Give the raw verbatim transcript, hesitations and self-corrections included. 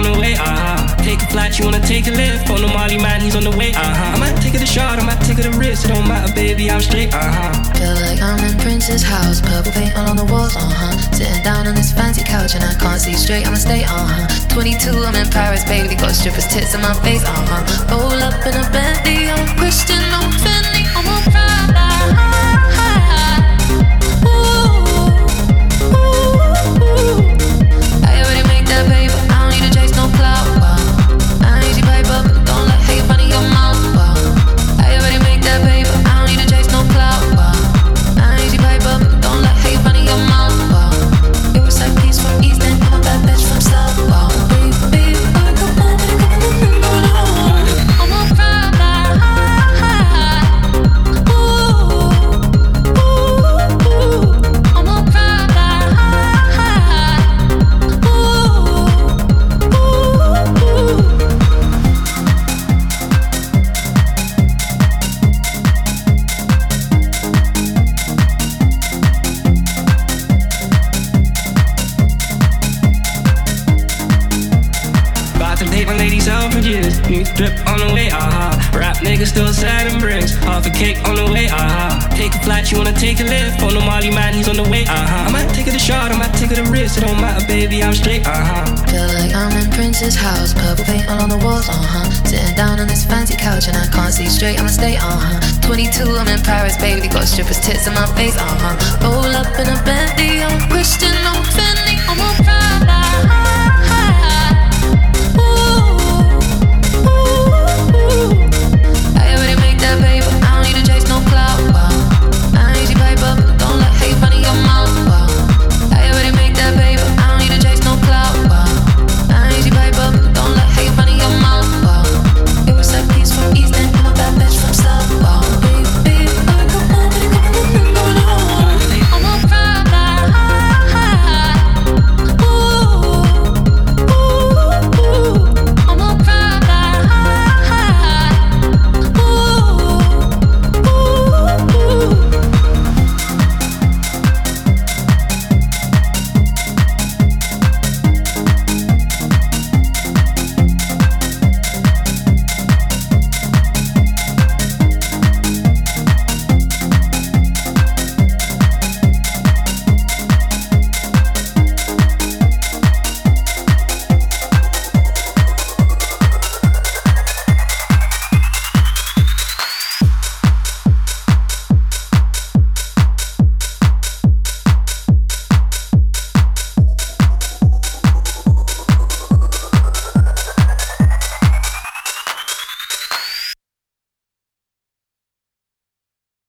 the way, uh-huh. Take a flight, you wanna take a lift. On the Molly man, he's on the way, uh-huh. I might take it a shot, I might take it a risk. It don't matter, baby, I'm straight, uh-huh. Feel like I'm in Prince's house, purple paint all on the walls, uh-huh. Sitting down on this fancy couch and I can't see straight, I'ma stay, uh-huh. twenty-two, I'm in Paris, baby, got strippers' tits in my face, uh-huh. Roll up in a Bentley, I'm Christian, I'm Fendi, I'm a Prada. Ooh, ooh, ooh. I already make that paper, I don't need to chase no clout, wow. I ain't easy paper, but don't let hate run in your mouth, wow. I already make that paper, I don't need to chase no clout, wow. I ain't easy paper, but don't let hate run in your mouth, wow. It was like peace from East End, I'm a bad bitch from South, wow. Baby, baby, I got more than a couple of them, I'm a Prada. Ooh, ooh, ooh, I'm a Prada. Ooh, ooh, ooh. About to take my lady Selfridges. New drip on the way, uh-huh. Rap nigga still sad and bricks. Half a cake on the way, uh-huh. Take a flight, you wanna take a lift. On the Molly man, he's on the way, uh-huh. I might take it a shot, I might take it a risk. It don't matter, baby, I'm straight, uh-huh. Feel like I'm in Prince's house, purple paint all on the walls, uh-huh. Sitting down on this fancy couch and I can't see straight, I'ma stay, uh-huh. twenty-two, I'm in Paris, baby, got strippers' tits in my face, uh-huh. Roll up in a Bentley, I'm Christian, I'm Fendi.